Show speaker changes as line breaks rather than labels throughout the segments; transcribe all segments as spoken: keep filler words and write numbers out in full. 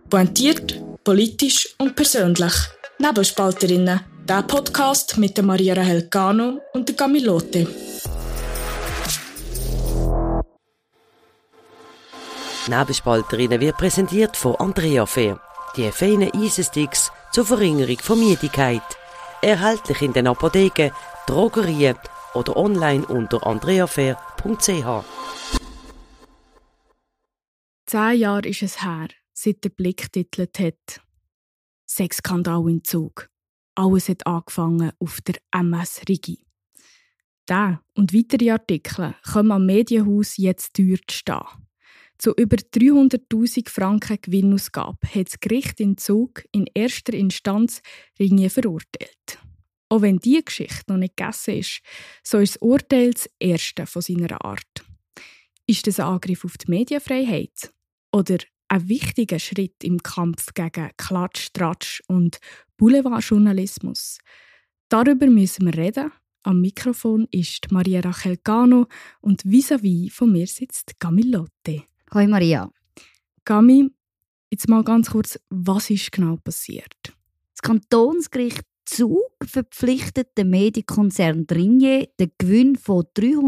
Pointiert, politisch und persönlich. Nebelspalterinnen. Der Podcast mit der Maria Rahel Cano und der Camillote.
Nebelspalterinnen wird präsentiert von Andrea Fair. Die feinen Eisensticks zur Verringerung von Müdigkeit. Erhältlich in den Apotheken, Drogerien oder online unter andreafair punkt c h.
Zehn Jahre ist es her, seit der Blick titelt hat. Sexskandal in Zug. Alles hat angefangen auf der M S Rigi. Der und weitere Artikel kommen am Medienhaus jetzt teuer zu stehen. Zu über dreihunderttausend Franken Gewinnausgabe hat das Gericht in Zug in erster Instanz Ringier verurteilt. Auch wenn diese Geschichte noch nicht gegessen ist, so ist das Urteil das erste von seiner Art. Ist das ein Angriff auf die Medienfreiheit? Oder ein wichtiger Schritt im Kampf gegen Klatsch, Tratsch und Boulevardjournalismus? Darüber müssen wir reden. Am Mikrofon ist Maria Rahel Cano und vis-à-vis von mir sitzt Camillote.
Hoi Maria.
Cami, jetzt mal ganz kurz, was ist genau passiert?
Das Kantonsgericht Zug verpflichtet den Medienkonzern Ringier den Gewinn von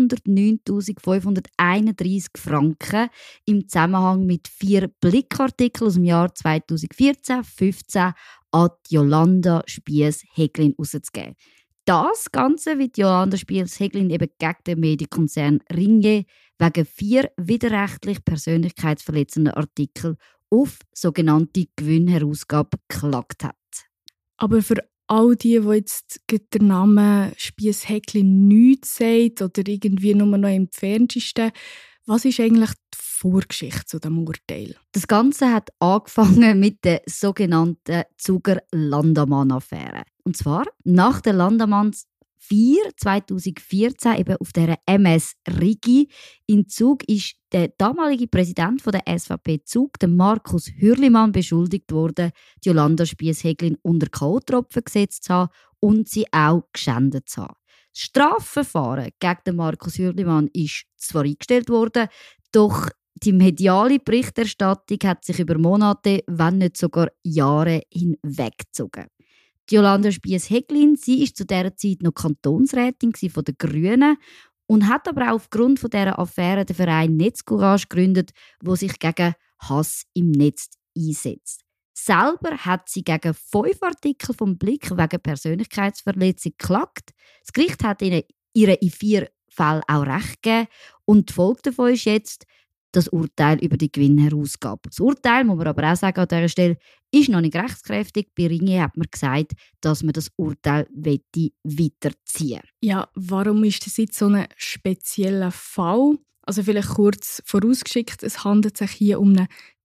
dreihundertneuntausendfünfhunderteinunddreissig Franken im Zusammenhang mit vier Blickartikeln aus dem Jahr zweitausendvierzehn fünfzehn an Jolanda Spiess-Häglin auszugeben. Das Ganze wird Jolanda Spiess-Häglin eben gegen den Medienkonzern Ringier wegen vier widerrechtlich persönlichkeitsverletzenden Artikeln auf sogenannte Gewinnherausgabe geklagt hat.
Aber für all die, die jetzt der Name Spiess-Häglin nichts sagt oder irgendwie nur noch im Entferntesten, was ist eigentlich die Vorgeschichte zu diesem Urteil?
Das Ganze hat angefangen mit der sogenannten Zuger Landamann-Affäre. Und zwar nach der Landamanns vier zweitausendvierzehn eben auf der M S Rigi in Zug ist der damalige Präsident der S V P Zug, der Markus Hürlimann, beschuldigt worden, Jolanda Spiess-Häglin unter K O-Tropfen gesetzt zu haben und sie auch geschändet zu haben. Das Strafverfahren gegen den Markus Hürlimann ist zwar eingestellt worden, doch die mediale Berichterstattung hat sich über Monate, wenn nicht sogar Jahre hinweggezogen. Jolanda Spiess-Häglin, sie ist zu dieser Zeit noch Kantonsrätin von den Grünen und hat aber auch aufgrund von dieser Affäre den Verein Netzcourage gegründet, der sich gegen Hass im Netz einsetzt. Selber hat sie gegen fünf Artikel vom Blick wegen Persönlichkeitsverletzung geklagt. Das Gericht hat ihnen ihre in vier Fällen auch Recht gegeben und die Folge davon ist jetzt das Urteil über die Gewinnherausgabe. Das Urteil, muss man aber auch sagen an dieser Stelle, ist noch nicht rechtskräftig. Bei Ringier hat man gesagt, dass man das Urteil weiterziehen will.
Ja, warum ist das jetzt so ein spezieller Fall? Also vielleicht kurz vorausgeschickt, es handelt sich hier um einen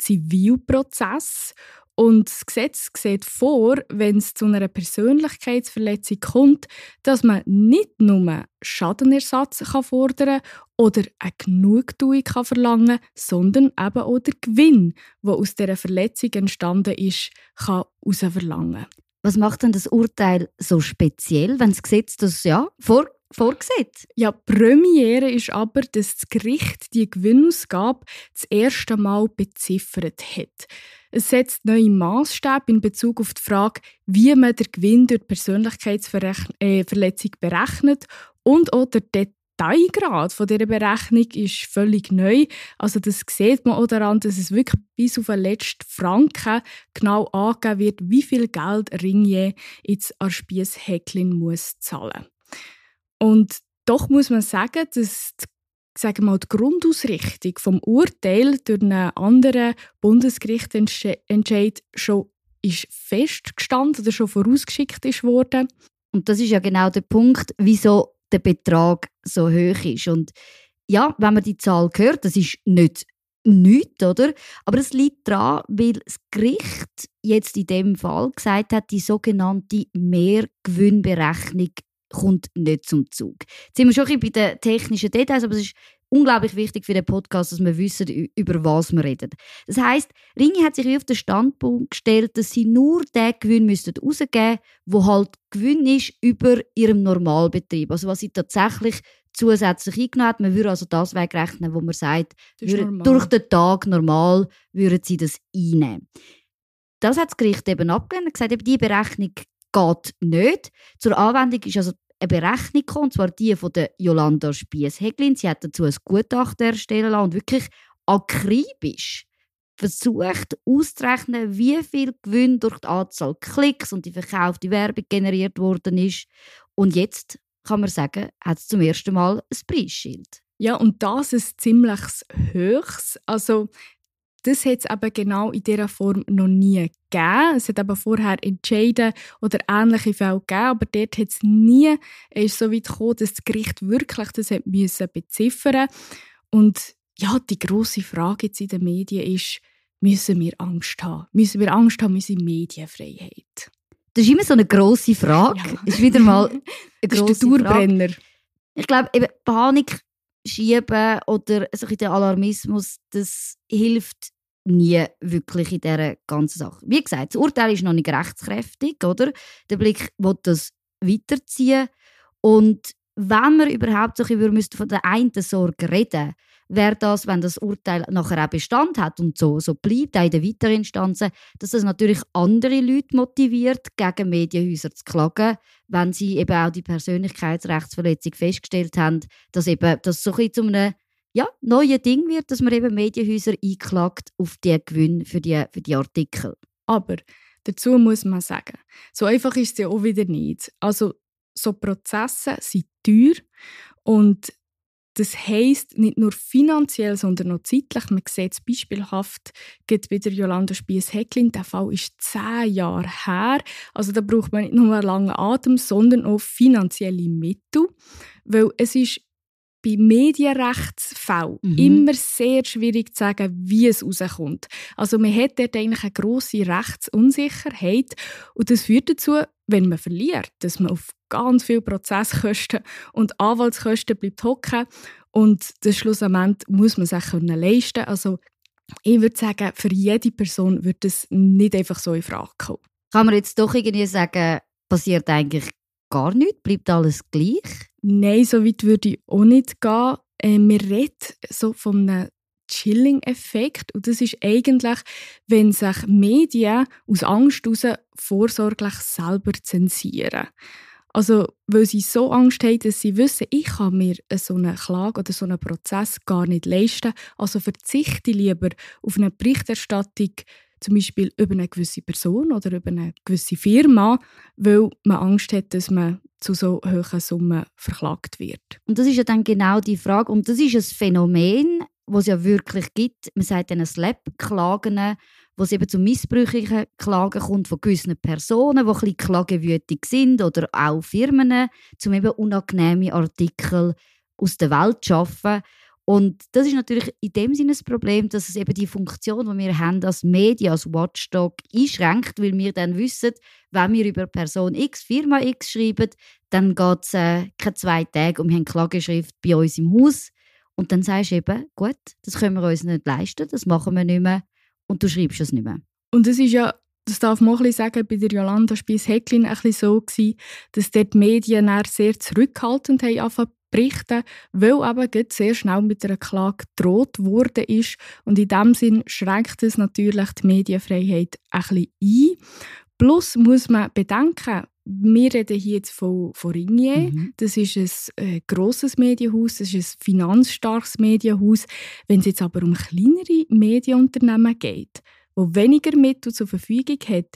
Zivilprozess. Und das Gesetz sieht vor, wenn es zu einer Persönlichkeitsverletzung kommt, dass man nicht nur Schadenersatz kann fordern oder eine Genugtuung kann verlangen, sondern eben auch der Gewinn, der aus dieser Verletzung entstanden ist, kann herausverlangen.
Was macht denn das Urteil so speziell, wenn das Gesetz das ja vor vorgesehen?
Ja, die Premiere ist aber, dass das Gericht die Gewinnausgabe das erste Mal beziffert hat. Es setzt neue Maßstäbe in Bezug auf die Frage, wie man den Gewinn durch Persönlichkeitsverletzung berechnet und auch der Detailgrad von dieser Berechnung ist völlig neu. Also das sieht man auch daran, dass es wirklich bis auf den letzten Franken genau angegeben wird, wie viel Geld Ringier jetzt an Spiess-Häglin muss zahlen. Und doch muss man sagen, dass die, sagen wir mal, die Grundausrichtung vom Urteil durch einen anderen Bundesgerichtsentscheid schon ist festgestanden oder schon vorausgeschickt ist worden.
Und das ist ja genau der Punkt, wieso der Betrag so hoch ist. Und ja, wenn man die Zahl hört, das ist nicht nichts, oder? Aber es liegt daran, weil das Gericht jetzt in dem Fall gesagt hat, die sogenannte Mehrgewinnberechnung kommt nicht zum Zug. Jetzt sind wir schon ein bisschen bei den technischen Details, aber es ist unglaublich wichtig für den Podcast, dass wir wissen, über was wir reden. Das heisst, Ringier hat sich auf den Standpunkt gestellt, dass sie nur den Gewinn rausgeben müssten, der halt Gewinn ist über ihrem Normalbetrieb. Also was sie tatsächlich zusätzlich eingenommen hat. Man würde also das wegrechnen, wo man sagt, würde, durch den Tag normal würden sie das einnehmen. das hat das Gericht eben abgelehnt und gesagt, eben die Berechnung geht nicht. Zur Anwendung ist also eine Berechnung gekommen, und zwar die von der Jolanda Spiess-Häglin. Sie hat dazu ein Gutachten erstellen lassen und wirklich akribisch versucht auszurechnen, wie viel Gewinn durch die Anzahl Klicks und die verkaufte Werbung generiert worden ist. Und jetzt, kann man sagen, hat es zum ersten Mal ein Preisschild.
Ja, und das ist ziemlich hohes. Also, das hat es eben genau in dieser Form noch nie gegeben. Es hat eben vorher Entscheide oder ähnliche Fälle gegeben, aber dort hat es nie ist so weit gekommen, dass das Gericht wirklich das hat müssen beziffern. Und ja, die grosse Frage jetzt in den Medien ist, müssen wir Angst haben? Müssen wir Angst haben um unsere Medienfreiheit?
Das ist immer so eine grosse Frage.
Ja.
Ist wieder mal eine
Das
grosse
ist der Dauerbrenner.
Frage. Ich glaube, eben Panik schieben oder so ein der Alarmismus, das hilft nie wirklich in dieser ganzen Sache. Wie gesagt, das Urteil ist noch nicht rechtskräftig, oder? Der Blick will das weiterziehen. Und wenn wir überhaupt so ein bisschen von der einen Sorge reden, wäre das, wenn das Urteil nachher auch Bestand hat und so, so bleibt, auch in den weiteren Instanzen, dass das natürlich andere Leute motiviert, gegen Medienhäuser zu klagen, wenn sie eben auch die Persönlichkeitsrechtsverletzung festgestellt haben, dass eben das so ein bisschen zu einem ja, neuen Ding wird, dass man eben Medienhäuser einklagt auf die Gewinne für die, für die Artikel.
Aber dazu muss man sagen, so einfach ist es ja auch wieder nicht. Also so Prozesse sind teuer und das heisst nicht nur finanziell, sondern auch zeitlich. Man sieht es beispielhaft geht bei der Jolanda Spiess-Häglin. Der Fall ist zehn Jahre her. Also da braucht man nicht nur einen langen Atem, sondern auch finanzielle Mittel. Weil es ist bei Medienrechtsfällen mhm. immer sehr schwierig zu sagen, wie es rauskommt. Also man hat dort eigentlich eine grosse Rechtsunsicherheit und das führt dazu, wenn man verliert, dass man auf ganz viele Prozesskosten und Anwaltskosten bleibt hocken und das schlussendlich muss man sich leisten können. Also ich würde sagen, für jede Person wird das nicht einfach so in Frage kommen.
Kann man jetzt doch irgendwie sagen, passiert eigentlich gar nichts? Bleibt alles gleich?
Nein, so weit würde ich auch nicht gehen. Äh, man redet so von einem Chilling-Effekt. Und das ist eigentlich, wenn sich Medien aus Angst heraus vorsorglich selber zensieren. Also, weil sie so Angst haben, dass sie wissen, ich kann mir so eine Klage oder so einen Prozess gar nicht leisten. Also verzichte ich lieber auf eine Berichterstattung, zum Beispiel über eine gewisse Person oder über eine gewisse Firma, weil man Angst hat, dass man zu so hohen Summen verklagt wird.
Und das ist ja dann genau die Frage. Und das ist ein Phänomen, das es ja wirklich gibt. Man sagt dann Slap-Klagen, wo es eben zu missbräuchlichen Klagen kommt von gewissen Personen, die ein bisschen klagewütig sind oder auch Firmen, um eben unangenehme Artikel aus der Welt zu schaffen. Und das ist natürlich in dem Sinne das Problem, dass es eben die Funktion, die wir haben als Medien, als Watchdog, einschränkt, weil wir dann wissen, wenn wir über Person X, Firma X schreiben, dann geht es äh, keine zwei Tage und wir haben eine Klageschrift bei uns im Haus. Und dann sagst du eben, gut, das können wir uns nicht leisten, das machen wir nicht mehr und du schreibst es nicht mehr.
Und das ist ja, das darf man auch ein bisschen sagen, bei der Jolanda Spiess-Häglin ein bisschen so gewesen, dass dort die Medien sehr zurückhaltend haben angefangen berichten, weil eben sehr schnell mit einer Klage gedroht worden ist. Und in diesem Sinn schränkt es natürlich die Medienfreiheit ein bisschen ein. Plus muss man bedenken, wir reden hier jetzt von, von Ringier. Mhm. Das ist ein äh, grosses Medienhaus, das ist ein finanzstarkes Medienhaus. Wenn es jetzt aber um kleinere Medienunternehmen geht, die weniger Mittel zur Verfügung haben,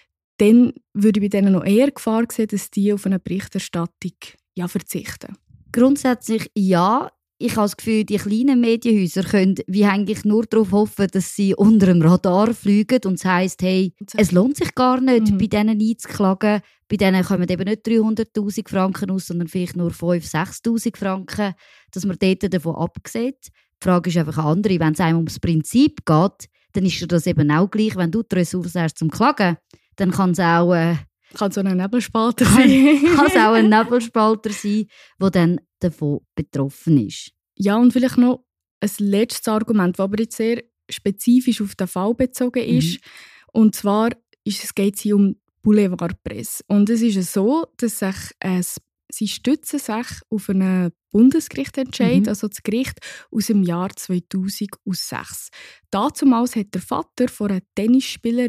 dann würde ich bei denen noch eher Gefahr sehen, dass die auf eine Berichterstattung ja, verzichten.
Grundsätzlich ja. Ich habe das Gefühl, die kleinen Medienhäuser können wie eigentlich nur darauf hoffen, dass sie unter dem Radar fliegen. Und das heisst, hey, es lohnt sich gar nicht, mhm. bei denen einzuklagen. Bei denen kommen eben nicht dreihunderttausend Franken aus, sondern vielleicht nur fünftausend, sechstausend Franken, dass man dort davon absieht. Die Frage ist einfach eine andere. Wenn es einem ums Prinzip geht, dann ist dir das eben auch gleich. Wenn du die Ressourcen hast zum Klagen, dann kann es auch... Äh,
Kann so ein Nebelspalter sein.
Kann es auch ein Nebelspalter sein, der dann davon betroffen ist.
Ja, und vielleicht noch ein letztes Argument, das aber jetzt sehr spezifisch auf den Fall bezogen ist. Mhm. Und zwar ist es, geht es hier um Boulevardpresse. Und es ist so, dass sich, äh, sie stützen sich auf einen Bundesgerichtsentscheid, mhm. also das Gericht aus dem Jahr zweitausendsechs. Dazumals hat der Vater von einer Tennisspielerin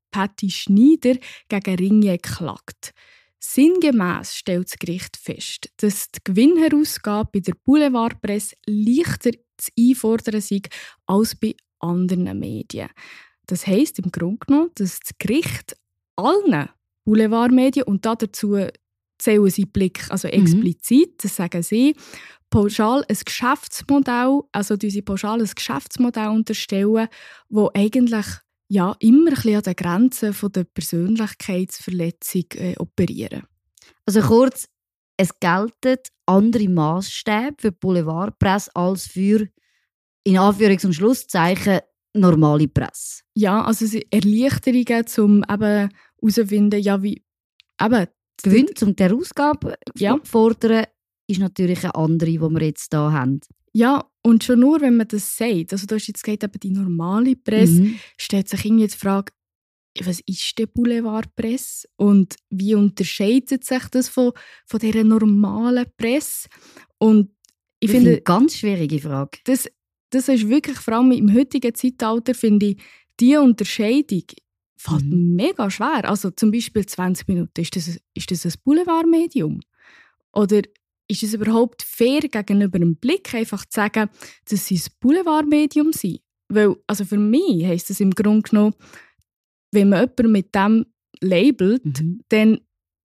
Patti Schneider gegen Ringier klagt. Sinngemäss stellt das Gericht fest, dass die Gewinnherausgabe bei der Boulevardpresse leichter zu einfordern sei als bei anderen Medien. Das heisst im Grunde genommen, dass das Gericht allen Boulevardmedien, und dazu zählen sie Blick, also explizit, mhm. das sagen sie, pauschal ein Geschäftsmodell, also diese pauschal ein Geschäftsmodell unterstellen, das eigentlich ja, immer ein bisschen an den Grenzen von der Persönlichkeitsverletzung äh, operieren.
Also kurz, es gelten andere Maßstäbe für die Boulevardpresse als für, in Anführungs- und Schlusszeichen, normale Presse.
Ja, also Erleichterungen, um eben herauszufinden, ja, wie eben
Gewinn, um die Herausgabe
ja.
zu fordern, ist natürlich eine andere, die wir jetzt hier haben.
Ja, und schon nur, wenn man das sagt, also du hast jetzt gesagt, eben die normale Presse, mhm. stellt sich irgendwie die Frage, was ist die Boulevardpresse und wie unterscheidet sich das von, von dieser normalen Presse? Und ich
das
finde,
eine ganz schwierige Frage.
Das, das ist wirklich, vor allem im heutigen Zeitalter, finde ich, diese Unterscheidung fällt mhm. mega schwer. Also zum Beispiel zwanzig Minuten, ist das, ist das ein Boulevardmedium? Oder ist es überhaupt fair, gegenüber einem Blick einfach zu sagen, dass sie ein Boulevardmedium sind? Weil, also für mich heisst das im Grunde genommen, wenn man jemanden mit dem labelt, mhm. dann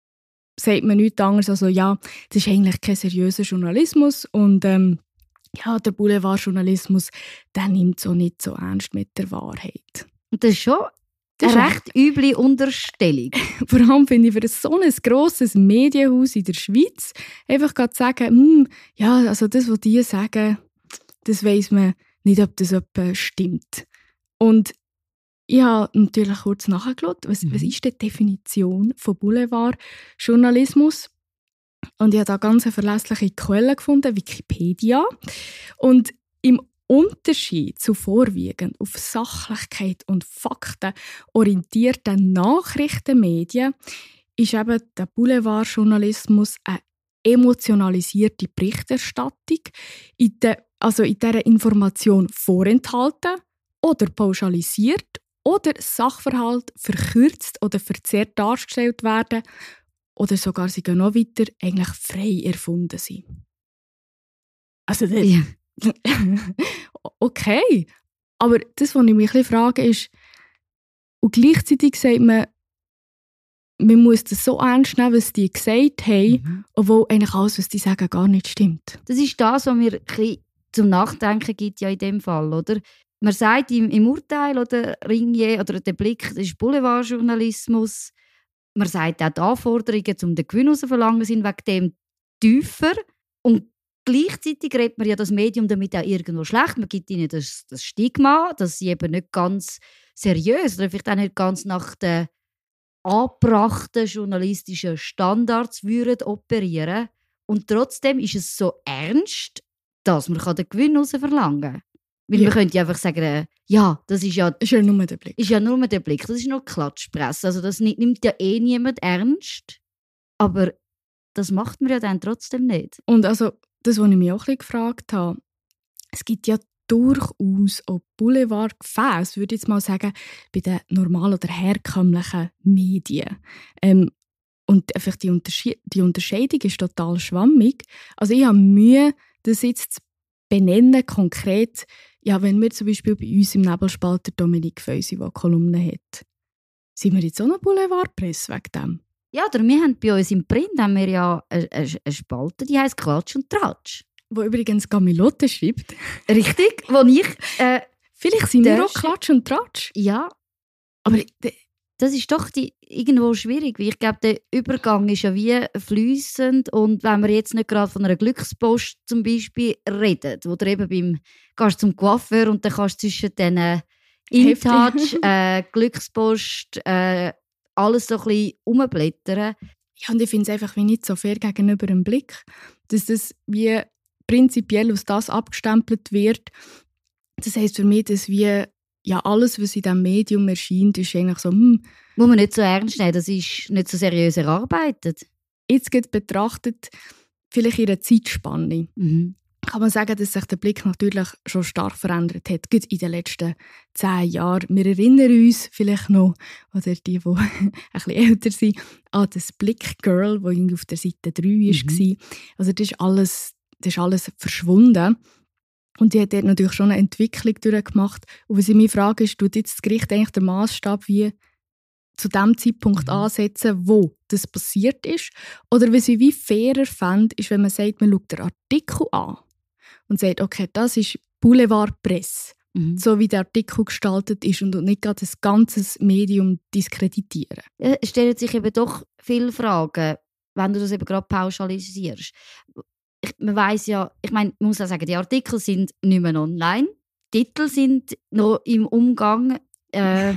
sagt man nichts anderes als, ja, das ist eigentlich kein seriöser Journalismus und ähm, ja, der Boulevardjournalismus, der nimmt es auch nicht so ernst mit der Wahrheit.
Und das ist schon eine recht üble Unterstellung.
Vor allem finde ich für so ein grosses Medienhaus in der Schweiz einfach zu sagen, ja, also das, was die sagen, das weiss man nicht, ob das stimmt. Und ich habe natürlich kurz nachgeschaut, was, mhm. was ist die Definition von Boulevardjournalismus? Und ich habe da ganz eine verlässliche Quelle gefunden, Wikipedia. Und im Unterschied zu vorwiegend auf Sachlichkeit und Fakten orientierten Nachrichtenmedien ist eben der Boulevardjournalismus eine emotionalisierte Berichterstattung, in der, also in dieser Information vorenthalten oder pauschalisiert oder Sachverhalt verkürzt oder verzerrt dargestellt werden oder sogar sie gehen noch weiter, eigentlich frei erfunden sind. Also das, ja. Okay, aber das, was ich mich ein bisschen frage, ist, und gleichzeitig sagt man, man muss das so ernst nehmen, was die gesagt haben, mhm. obwohl eigentlich alles, was die sagen, gar nicht stimmt.
Das ist das, was mir ein bisschen zum Nachdenken gibt ja in dem Fall, oder? Man sagt im, im Urteil, oder Ringier, oder der Blick, das ist Boulevardjournalismus. Man sagt auch, die Anforderungen, um den Gewinn herauszuverlangen, sind wegen dem tiefer. Und gleichzeitig redet man ja das Medium damit auch irgendwo schlecht. Man gibt ihnen das, das Stigma, dass sie eben nicht ganz seriös oder vielleicht auch nicht ganz nach den angebrachten journalistischen Standards würden operieren. Und trotzdem ist es so ernst, dass man den Gewinn herausverlangen kann. Weil ja. man könnte ja einfach sagen, ja, das ist ja,
ist ja nur der Blick.
Ist ja nur der Blick. Das ist nur Klatschpresse. Also das nimmt ja eh niemand ernst. Aber das macht man ja dann trotzdem nicht.
Und also, das, was ich mich auch ein bisschen gefragt habe, es gibt ja durchaus auch Boulevardgefäße, würde ich jetzt mal sagen, bei den normalen oder herkömmlichen Medien. Ähm, und einfach die, Untersche- die Unterscheidung ist total schwammig. Also ich habe Mühe, das jetzt zu benennen, konkret, ja, wenn wir zum Beispiel bei uns im Nebelspalter Dominik Feusi, der Kolumnen hat, sind wir jetzt auch eine Boulevardpresse wegen dem?
Ja, oder wir haben bei uns im Print haben wir ja eine, eine, eine Spalte, die heisst Klatsch und Tratsch.
Wo übrigens Gamilotte schreibt.
Richtig, wo ich... Äh,
Vielleicht sind wir auch Klatsch und Tratsch.
Ja, aber das ist doch die, irgendwo schwierig, weil ich glaube, der Übergang ist ja wie fließend und wenn wir jetzt nicht gerade von einer Glückspost zum Beispiel reden, wo du eben beim, gehst zum Coiffeur und dann kannst du zwischen den InTouch, äh, Glückspost, äh, alles so ein bisschen rumblättern.
Ja, und ich finde es einfach wie nicht so fair gegenüber dem Blick, dass das wie prinzipiell aus das abgestempelt wird. Das heisst für mich, dass wie ja, alles, was in diesem Medium erscheint, ist eigentlich so, hm.
Muss man nicht so ernst nehmen, das ist nicht so seriös erarbeitet.
Jetzt geht betrachtet, vielleicht ihre Zeitspanne.
Mhm.
kann man sagen, dass sich der Blick natürlich schon stark verändert hat, gerade in den letzten zehn Jahren. Wir erinnern uns vielleicht noch, oder die, die ein bisschen älter sind, an das Blick Girl, das irgendwie auf der Seite drei mhm. war. Also das ist alles, das ist alles verschwunden. Und die hat dort natürlich schon eine Entwicklung durchgemacht. Und was ich mich frage, ist, tut jetzt das Gericht eigentlich den Massstab wie zu dem Zeitpunkt mhm. ansetzen, wo das passiert ist? Oder was ich wie fairer fände, ist, wenn man sagt, man schaut den Artikel an und sagt, okay, das ist Boulevardpresse, mhm. so wie der Artikel gestaltet ist und nicht gerade das ganze Medium diskreditieren.
Ja, es stellen sich eben doch viele Fragen, wenn du das eben gerade pauschalisierst. Ich, man weiss ja, ich meine, man muss auch sagen, die Artikel sind nicht mehr online, die Titel sind noch im Umgang. Äh,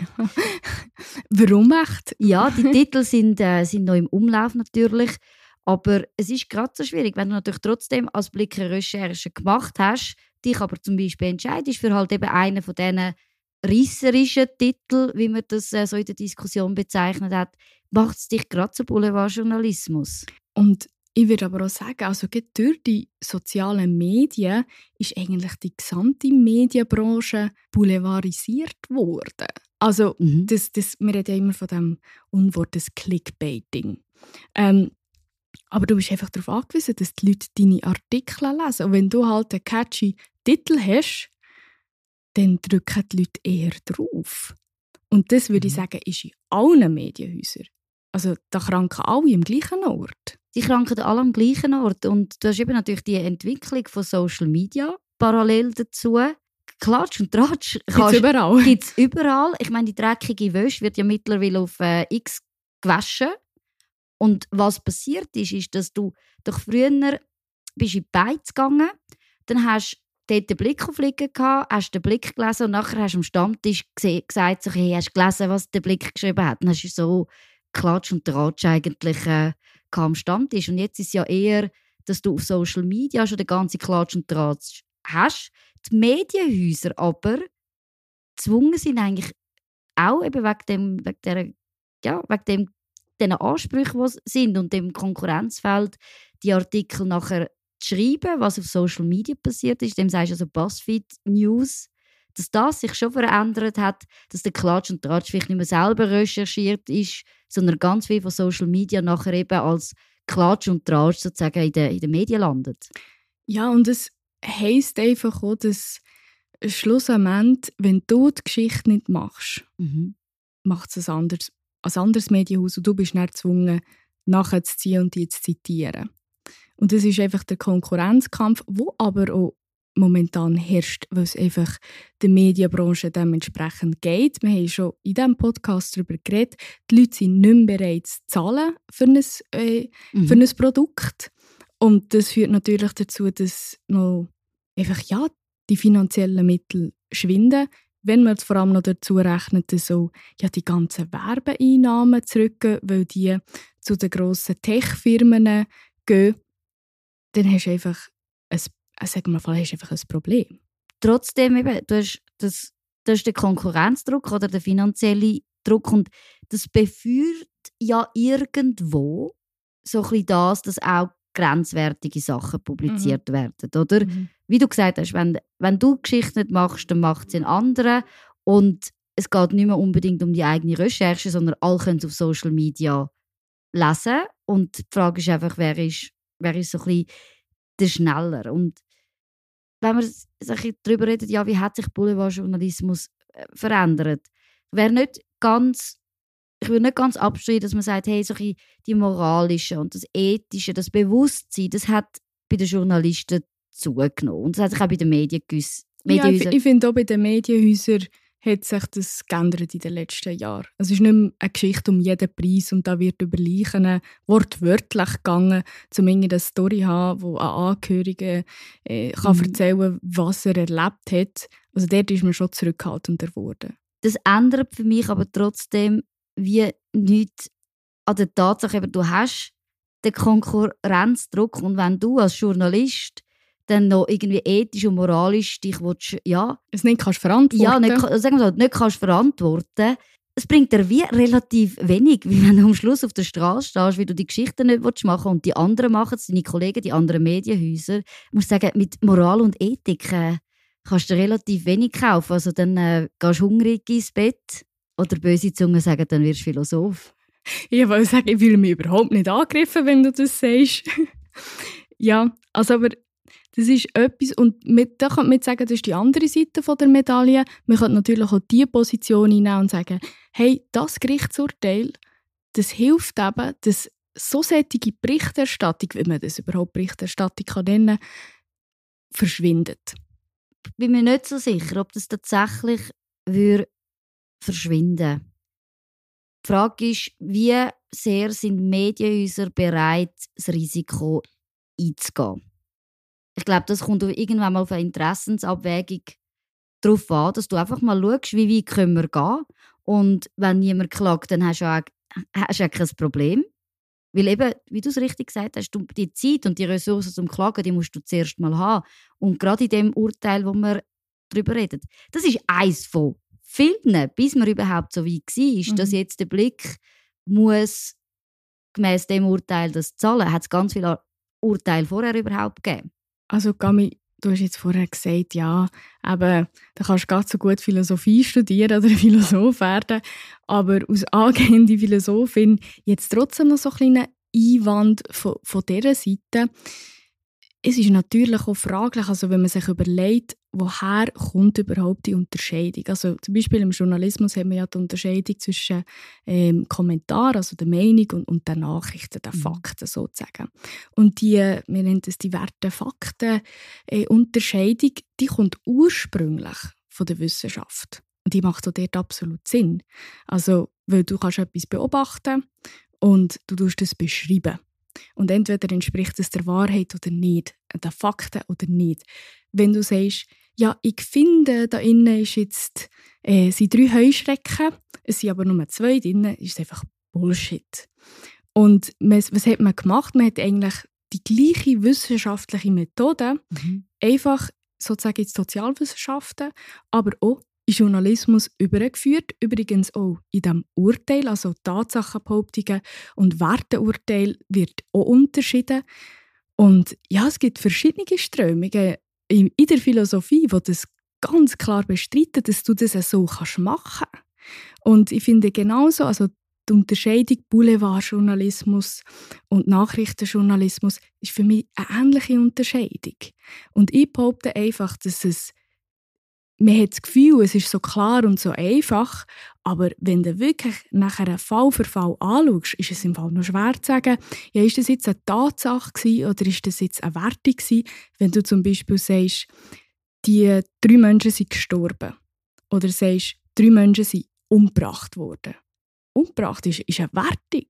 Warum echt?
Ja, die Titel sind, äh, sind noch im Umlauf natürlich. Aber es ist gerade so schwierig, wenn du natürlich trotzdem als Blick eine Recherche gemacht hast, dich aber zum Beispiel entscheidest für halt eben einen von diesen reisserischen Titeln, wie man das äh, so in der Diskussion bezeichnet hat, macht es dich gerade zu Boulevardjournalismus.
Und ich würde aber auch sagen, also durch die sozialen Medien ist eigentlich die gesamte Medienbranche boulevardisiert worden. Also mhm. das, das, wir reden ja immer von dem Unwort des Clickbaiting. Ähm, aber du bist einfach darauf angewiesen, dass die Leute deine Artikel lesen. Und wenn du halt einen catchy Titel hast, dann drücken die Leute eher drauf. Und das, würde ich sagen, ist in allen Medienhäusern. Also da kranken alle am gleichen Ort.
Die kranken alle am gleichen Ort. Und du hast eben natürlich die Entwicklung von Social Media parallel dazu. Klatsch und Tratsch
gibt es überall.
Gibt's überall. Ich meine, die dreckige Wäsche wird ja mittlerweile auf äh, X gewaschen. Und was passiert ist, ist, dass du doch früher bist in die Beiz gegangen, dann hast du dort den Blick auf Liegen gehabt, hast den Blick gelesen und nachher hast du am Stammtisch gse- gesagt, so, hey, hast du gelesen, was der Blick geschrieben hat? Dann hast du so Klatsch und Tratsch eigentlich äh, am Stammtisch. Und jetzt ist es ja eher, dass du auf Social Media schon den ganzen Klatsch und Tratsch hast. Die Medienhäuser aber gezwungen sind eigentlich auch eben wegen dem, wegen der, ja, wegen dem den Ansprüchen, die sind und dem Konkurrenzfeld, die Artikel nachher zu schreiben, was auf Social Media passiert ist, dem sagst du also BuzzFeed News, dass das sich schon verändert hat, dass der Klatsch und Tratsch vielleicht nicht mehr selber recherchiert ist, sondern ganz viel von Social Media nachher eben als Klatsch und Tratsch sozusagen in den, in den Medien landet.
Ja, und es heisst einfach auch, dass schlussendlich, wenn du die Geschichte nicht machst, mhm. macht es ein anderes ein anderes Medienhaus und du bist dann gezwungen, nachzuziehen und die zu zitieren. Und das ist einfach der Konkurrenzkampf, der aber auch momentan herrscht, weil es einfach der Medienbranche dementsprechend geht. Wir haben schon in diesem Podcast darüber geredet, die Leute sind nicht mehr bereit zu zahlen für ein, äh, mhm. für ein Produkt. Und das führt natürlich dazu, dass noch einfach, ja, die finanziellen Mittel schwinden. Wenn man vor allem noch dazu rechnet, dass so, ja, die ganzen Werbeeinnahmen zurückgehen, weil die zu den grossen Tech-Firmen gehen, dann hast du einfach ein, sagen wir mal, hast einfach ein Problem.
Trotzdem, eben, du hast, das, das ist der Konkurrenzdruck oder der finanzielle Druck und das befeuert ja irgendwo so ein bisschen das, dass auch grenzwertige Sachen publiziert mhm. werden, oder? Mhm. Wie du gesagt hast, wenn, wenn du Geschichte nicht machst, dann macht es ein anderer und es geht nicht mehr unbedingt um die eigene Recherche, sondern alle können es auf Social Media lesen und die Frage ist einfach, wer ist, wer ist so ein bisschen der Schneller und wenn wir darüber reden, ja, wie hat sich Boulevardjournalismus verändert, wäre nicht ganz Ich würde nicht ganz abstreiten, dass man sagt, hey, so die moralische und das ethische, das Bewusstsein, das hat bei den Journalisten zugenommen. Und das hat sich auch bei den Medien gewusst.
Ja, ich, ich finde auch bei den Medienhäusern hat sich das geändert in den letzten Jahren. Es ist nicht mehr eine Geschichte um jeden Preis und da wird über Leichen wortwörtlich gegangen, um eine Story zu haben, wo ein Angehöriger äh, kann mhm. erzählen, was er erlebt hat. Also dort ist man schon zurückhaltender geworden.
Das ändert für mich aber trotzdem wie nichts an der Tatsache, eben, du hast den Konkurrenzdruck und wenn du als Journalist dann noch irgendwie ethisch und moralisch dich willst, ja,
es nicht kannst verantworten.
Ja, nicht, sagen wir so, nicht kannst verantworten, es bringt dir wie relativ wenig, wie wenn du am Schluss auf der Straße stehst, wie du die Geschichten nicht machen willst und die anderen machen es, deine Kollegen, die anderen Medienhäuser. Ich muss sagen, mit Moral und Ethik äh, kannst du relativ wenig kaufen. Also dann äh, gehst du hungrig ins Bett oder böse Zungen sagen, dann wirst du Philosoph.
Ich wollte sagen, ich fühle mich überhaupt nicht angegriffen, wenn du das sagst. Ja, also aber das ist etwas, und mit, da kann man sagen, das ist die andere Seite von der Medaille. Man kann natürlich auch diese Position einnehmen und sagen, hey, das Gerichtsurteil, das hilft eben, dass so solche Berichterstattung, wie man das überhaupt Berichterstattung kann nennen, verschwindet.
Ich bin mir nicht so sicher, ob das tatsächlich würde verschwinden. Die Frage ist, wie sehr sind Medienhäuser bereit, das Risiko einzugehen? Ich glaube, das kommt irgendwann mal auf eine Interessensabwägung darauf an, dass du einfach mal schaust, wie weit können wir gehen. Und wenn niemand klagt, dann hast du auch, hast du auch kein Problem. Weil eben, wie du es richtig gesagt hast, du, die Zeit und die Ressourcen zum Klagen, die musst du zuerst mal haben. Und gerade in dem Urteil, wo wir darüber reden, das ist eins von vielen, bis man überhaupt so weit war, mhm. dass jetzt der Blick muss gemäss dem Urteil das zahlen. Hat es ganz viele Urteile vorher überhaupt gegeben?
Also Gami, du hast jetzt vorher gesagt, ja, eben, da kannst du ganz so gut Philosophie studieren oder Philosoph werden, aber als angehende Philosophin jetzt trotzdem noch so einen kleinen Einwand von, von dieser Seite. Es ist natürlich auch fraglich, also wenn man sich überlegt, woher kommt überhaupt die Unterscheidung? Also zum Beispiel im Journalismus haben wir ja die Unterscheidung zwischen ähm, Kommentar, also der Meinung, und, und den Nachrichten, den Fakten sozusagen. Und die, wir nennen das die Werte-Fakten-Unterscheidung, äh, die kommt ursprünglich von der Wissenschaft. Und die macht auch dort absolut Sinn. Also, weil du kannst etwas beobachten und du tust es beschreiben. Und entweder entspricht es der Wahrheit oder nicht, den Fakten oder nicht. Wenn du sagst, ja, ich finde, da innen ist jetzt, äh, sind drei Heuschrecken, es sind aber nur zwei drin, ist es einfach Bullshit. Und was, was hat man gemacht? Man hat eigentlich die gleiche wissenschaftliche Methode, mhm. einfach sozusagen in die Sozialwissenschaften, aber auch in Journalismus übergeführt, übrigens auch in diesem Urteil, also Tatsachenbehauptungen und Werteurteil wird auch unterschieden. Und ja, es gibt verschiedene Strömungen in der Philosophie, die das ganz klar bestreiten, dass du das so machen kannst. Und ich finde genauso, also die Unterscheidung Boulevardjournalismus und Nachrichtenjournalismus ist für mich eine ähnliche Unterscheidung. Und ich behaupte einfach, dass es man hat das Gefühl, es ist so klar und so einfach, aber wenn du wirklich nachher Fall für Fall anschaust, ist es im Fall noch schwer zu sagen, ja, ist das jetzt eine Tatsache gewesen oder ist das jetzt eine Wertung gewesen, wenn du zum Beispiel sagst, die drei Menschen sind gestorben oder sagst, drei Menschen sind umgebracht worden. Umgebracht ist, ist eine Wertung.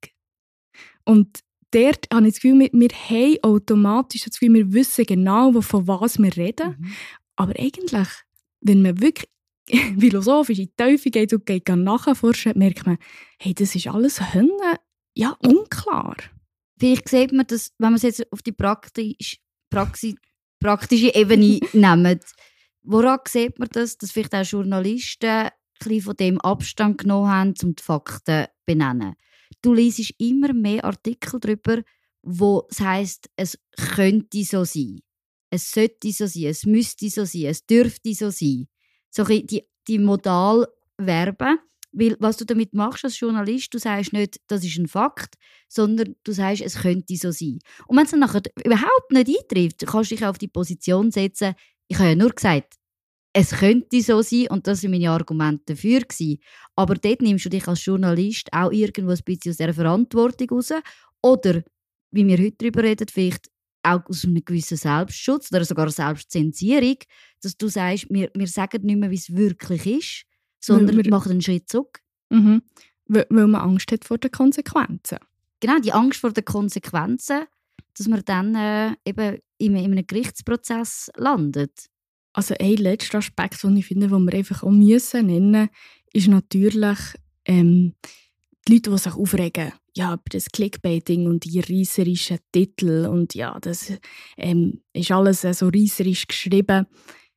Und dort habe ich das Gefühl, wir, wir haben automatisch das Gefühl, wir wissen genau, von was wir reden, mhm. aber eigentlich wenn man wirklich philosophisch in die Teufel geht und geht nachforschen, merkt man, hey, das ist alles Hünde, ja, unklar.
Vielleicht sieht man das, wenn man es jetzt auf die praktisch, Praxis, praktische Ebene nimmt. Woran sieht man das, dass vielleicht auch Journalisten ein bisschen von dem Abstand genommen haben, um die Fakten zu benennen? Du liest immer mehr Artikel darüber, wo es heisst, es könnte so sein. Es sollte so sein, es müsste so sein, es dürfte so sein. So die, die Modalverben, weil was du damit machst als Journalist, du sagst nicht, das ist ein Fakt, sondern du sagst, es könnte so sein. Und wenn es dann nachher überhaupt nicht eintrifft, kannst du dich auf die Position setzen, ich habe ja nur gesagt, es könnte so sein und das waren meine Argumente dafür gewesen. Aber dort nimmst du dich als Journalist auch irgendwo ein bisschen aus dieser Verantwortung raus. Oder, wie wir heute darüber reden, vielleicht auch aus einem gewissen Selbstschutz oder sogar Selbstzensierung, dass du sagst, wir, wir sagen nicht mehr, wie es wirklich ist, sondern wir machen einen Schritt zurück.
Mhm. Weil man Angst hat vor den Konsequenzen.
Genau, die Angst vor den Konsequenzen, dass man dann äh, eben in, in einem Gerichtsprozess landet.
Also ein letzter Aspekt, den ich finde, den wir einfach auch müssen nennen, ist natürlich ähm, die Leute, die sich aufregen, ja, über das Clickbaiting und die reisserischen Titel und ja, das ähm, ist alles so reisserisch geschrieben.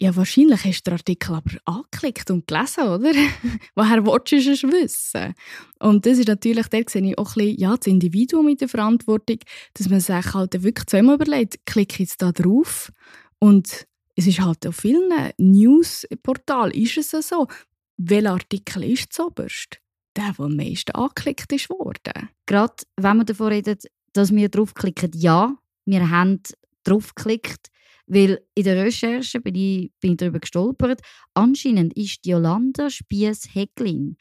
Ja, wahrscheinlich hast du den Artikel aber angeklickt und gelesen, oder? Woher willst du es wissen? Und das ist natürlich, da sehe ich auch ein bisschen, ja, das Individuum mit der Verantwortung, dass man sich halt wirklich zweimal überlegt, klicke ich jetzt da drauf? Und es ist halt auf vielen Newsportalen ist es so, welcher Artikel ist zuoberst? Der, der am meisten angeklickt ist worden.
Gerade wenn wir davon reden, dass wir draufklicken, ja, wir haben draufgeklickt, weil in der Recherche bin ich, bin ich darüber gestolpert. Anscheinend ist Jolanda Spiess-Hägglin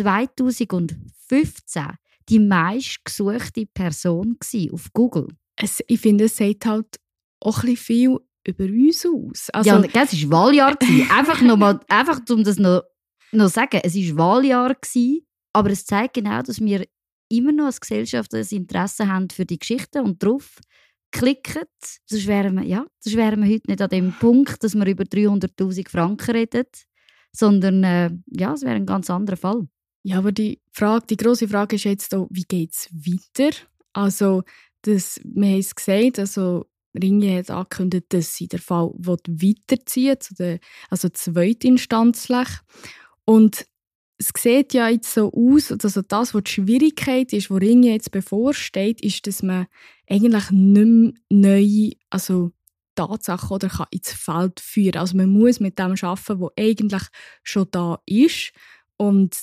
zweitausendfünfzehn die meistgesuchte Person auf Google.
Es, ich finde, es sagt halt auch ein bisschen viel über uns aus. Also,
ja, es war Wahljahr. einfach, noch mal, einfach um das noch zu sagen, es war Wahljahr, aber es zeigt genau, dass wir immer noch als Gesellschaft ein Interesse haben für die Geschichten und darauf klicken, sonst wären wir, ja, sonst wären wir heute nicht an dem Punkt, dass wir über dreihunderttausend Franken reden, sondern äh, ja, es wäre ein ganz anderer Fall.
Ja, aber die Frage, die grosse Frage ist jetzt auch, wie geht es weiter? Also, das, wir haben es gesagt, also Ringier hat angekündigt, dass sie den Fall weiterziehen will, zu der, also zweitinstanzlich. Und es sieht ja jetzt so aus, also das, was die Schwierigkeit ist, wo Ringier jetzt bevorsteht, ist, dass man eigentlich nicht mehr neue also Tatsachen oder kann ins Feld führen. Also man muss mit dem arbeiten, was eigentlich schon da ist. Und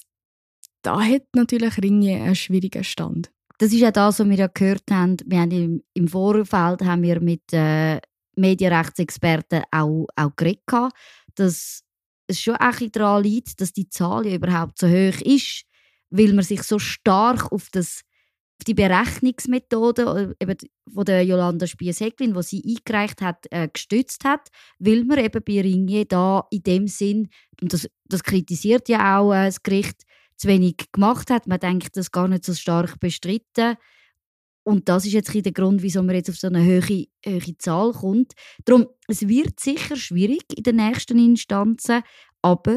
da hat natürlich Ringier einen schwierigen Stand.
Das ist ja das, was wir ja gehört haben. Wir haben im, im Vorfeld haben wir mit äh, Medienrechtsexperten auch, auch geredet, dass es schon ein bisschen daran liegt, dass die Zahl ja überhaupt so hoch ist, weil man sich so stark auf, das, auf die Berechnungsmethode eben von der Jolanda Spiess-Hägglin, die sie eingereicht hat, äh, gestützt hat, weil man eben bei Ringier da in dem Sinn, und das, das kritisiert ja auch äh, das Gericht, zu wenig gemacht hat. Man denkt, das gar nicht so stark bestritten. Und das ist jetzt der Grund, wieso man jetzt auf so eine hohe, hohe Zahl kommt. Darum, es wird sicher schwierig in den nächsten Instanzen, aber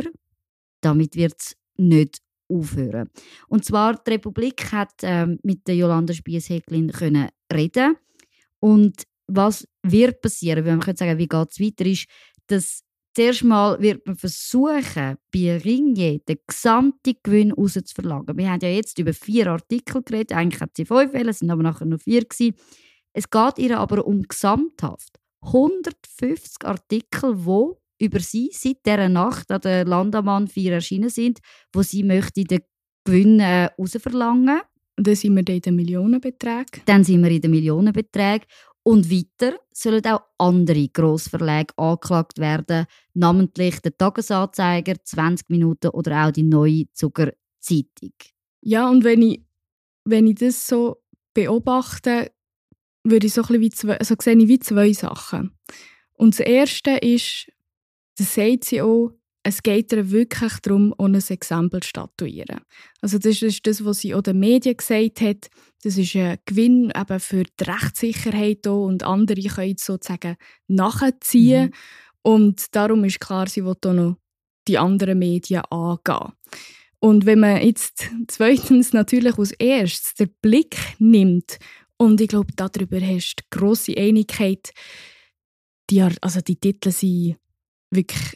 damit wird es nicht aufhören. Und zwar, die Republik hat ähm, mit der Jolanda Spiess-Hägglin können reden. Und was wird passieren, wenn man könnte sagen, wie geht es weiter, ist, dass zuerst mal wird man versuchen, bei Ringier den gesamten Gewinn rauszuverlangen. Wir haben ja jetzt über vier Artikel geredet. Eigentlich hat sie fünf, es sind aber nachher nur vier gewesen. Es geht ihr aber um Gesamthaft. hundertfünfzig Artikel, die über sie seit dieser Nacht an der Landamann vier erschienen sind, wo sie möchte den Gewinn äh, rausverlangen.
Und dann sind wir in den Millionenbeträgen.
Dann sind wir in den Millionenbeträgen. Und weiter sollen auch andere Grossverlage angeklagt werden, namentlich der Tagesanzeiger, zwanzig Minuten oder auch die Neue Zucker Zeitung.
Ja, und wenn ich, wenn ich das so beobachte, würde ich so ein bisschen wie zwei, also sehe ich wie zwei Sachen. Und das Erste ist, das sagt sie auch, es geht ihr wirklich darum, ohne ein Exempel zu statuieren. Also das ist das, was sie auch den Medien gesagt hat. Das ist ein Gewinn eben für die Rechtssicherheit auch, und andere können sozusagen nachziehen. Mhm. Und darum ist klar, sie will auch noch die anderen Medien angehen. Und wenn man jetzt zweitens natürlich als erstes den Blick nimmt, und ich glaube, darüber hast du grosse Einigkeit, die, also die Titel sind wirklich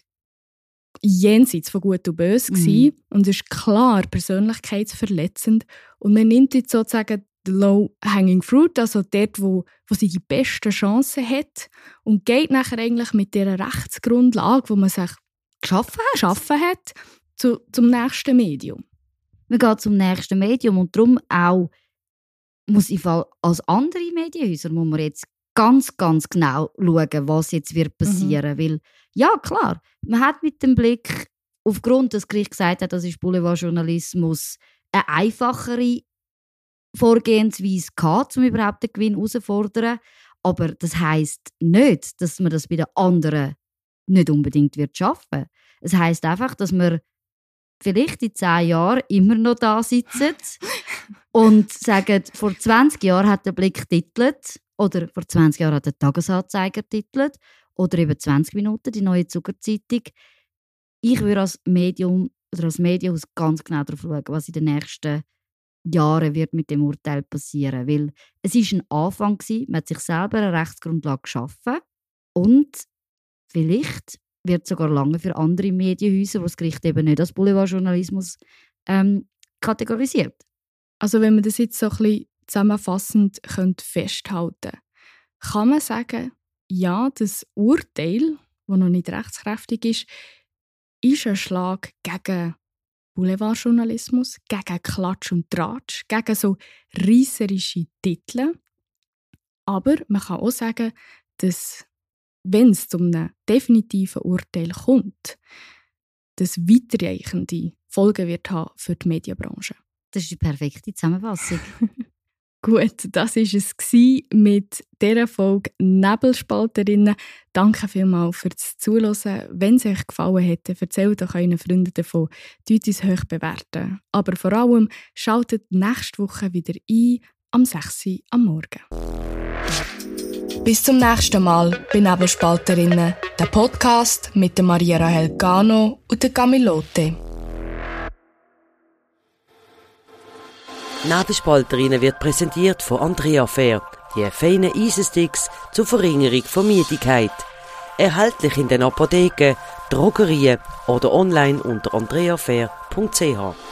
jenseits von Gut und Böse mhm. und es ist klar persönlichkeitsverletzend. Und man nimmt jetzt sozusagen the low-hanging fruit, also dort, wo, wo sie die besten Chancen hat, und geht nachher eigentlich mit dieser Rechtsgrundlage, wo man sich geschaffen hat, geschaffen hat zu, zum nächsten Medium.
Man geht zum nächsten Medium, und darum auch muss ich als andere Medienhäuser muss man jetzt ganz, ganz genau schauen, was jetzt wird passieren. Mhm. Weil, ja, klar, man hat mit dem Blick, aufgrund, dass das Gericht gesagt hat, das ist Boulevardjournalismus, eine einfachere Vorgehensweise gehabt, um überhaupt den Gewinn herauszufordern. Aber das heisst nicht, dass man das bei den anderen nicht unbedingt wird schaffen. Es heisst einfach, dass man vielleicht in zehn Jahren immer noch da sitzen und sagen, vor zwanzig Jahren hat der Blick titelt, oder vor zwanzig Jahren hat der Tagesanzeiger titelt, oder eben zwanzig Minuten die Neue Zuckerzeitung. Ich würde als Medium oder als Medienhaus ganz genau darauf schauen, was in den nächsten Jahren wird mit dem Urteil passieren. Weil es war ein Anfang gewesen, man hat sich selber eine Rechtsgrundlage geschaffen, und vielleicht wird sogar lange für andere Medienhäuser, die das Gericht eben nicht als Boulevardjournalismus ähm, kategorisiert.
Also wenn man das jetzt so ein bisschen zusammenfassend könnte festhalten, kann man sagen, ja, das Urteil, das noch nicht rechtskräftig ist, ist ein Schlag gegen Boulevardjournalismus, gegen Klatsch und Tratsch, gegen so reisserische Titel. Aber man kann auch sagen, dass, wenn es zu einem definitiven Urteil kommt, das weitreichende Folgen wird haben für die Medienbranche.
Das ist die perfekte Zusammenfassung.
Gut, das war es mit dieser Folge Nebelspalterinnen. Danke vielmals fürs Zuhören. Wenn es euch gefallen hat, erzählt doch euren Freunden davon, tut uns hoch bewerten. Aber vor allem schaltet nächste Woche wieder ein, am sechs Uhr am Morgen. Bis zum nächsten Mal bei Nebelspalterinnen, der Podcast mit Maria Rahel Gano und der Camilote.
Nebelspalterinnen wird präsentiert von Andrea Fair, die feinen Eisensticks zur Verringerung von Müdigkeit. Erhältlich in den Apotheken, Drogerien oder online unter andrea fair punkt c h.